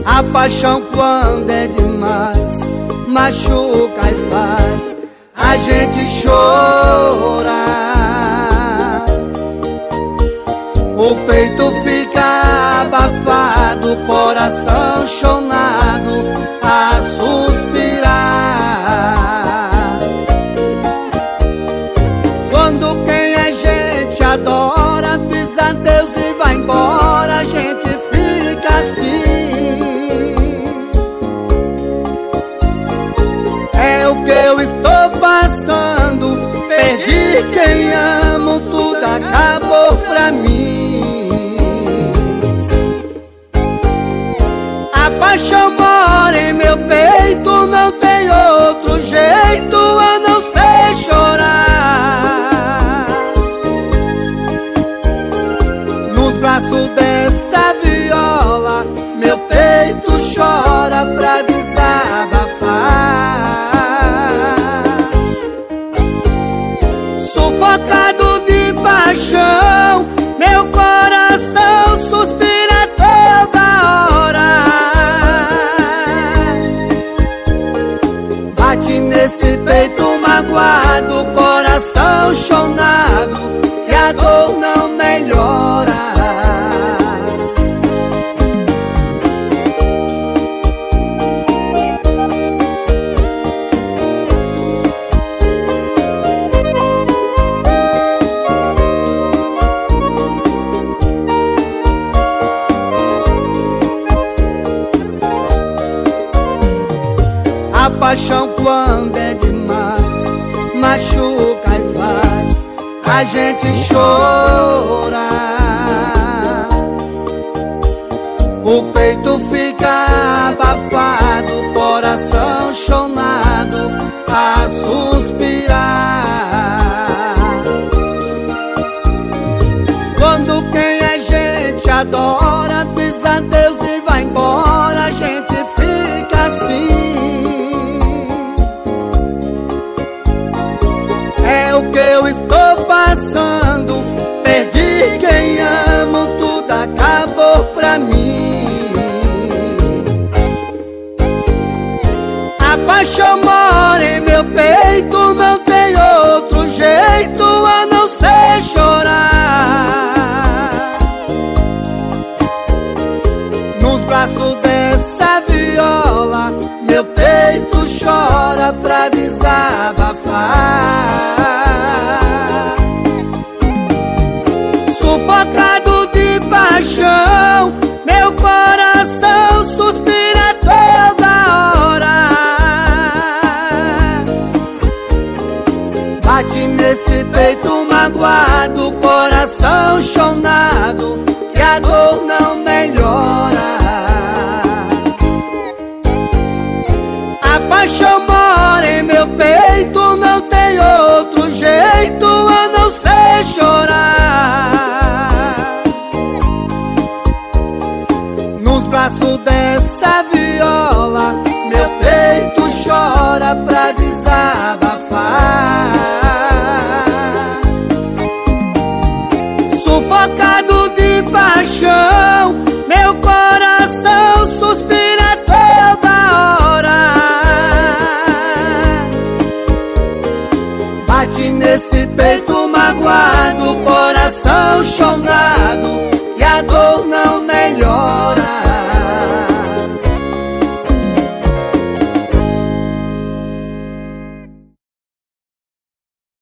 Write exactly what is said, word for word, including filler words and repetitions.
A paixão quando é demais machuca e faz a gente chorar. O peito fica abafado, o coração chonado a suspirar. Quando quem a gente adora diz adeus e vai embora, a gente fica assim. É o que eu estou passando, perdi quem amo, tudo acabou pra mim. A paixão mora em meu peito, não tem outro jeito a não ser chorar. Nos braços dessa viola, meu peito chora pra desabafar. Sufocado de paixão, meu coração suspira toda hora. Bate nesse peito magoado, coração chonado, e a dor não melhora. A paixão quando é demais machuca e faz a gente chorar. O peito fica abafado, o coração chonado a suspirar. Quando quem a gente adora diz adeus e vai embora, a gente fica assim. É o que eu estou passando, perdi quem amo, tudo acabou pra mim. A paixão mora em meu peito, não tem outro jeito a não ser chorar. Nos braços dessa viola, meu peito chora pra desabafar. Sufocado de paixão, meu coração suspira toda hora. Bate nesse peito magoado, coração chonado, e a dor não melhora. A paixão mora em meu peito, não tem outro jeito a não ser chorar. Nos braços dessa viola, meu peito chora pra desabafar. Sufocado de paixão, meu coração suspira toda hora. Bate nesse peito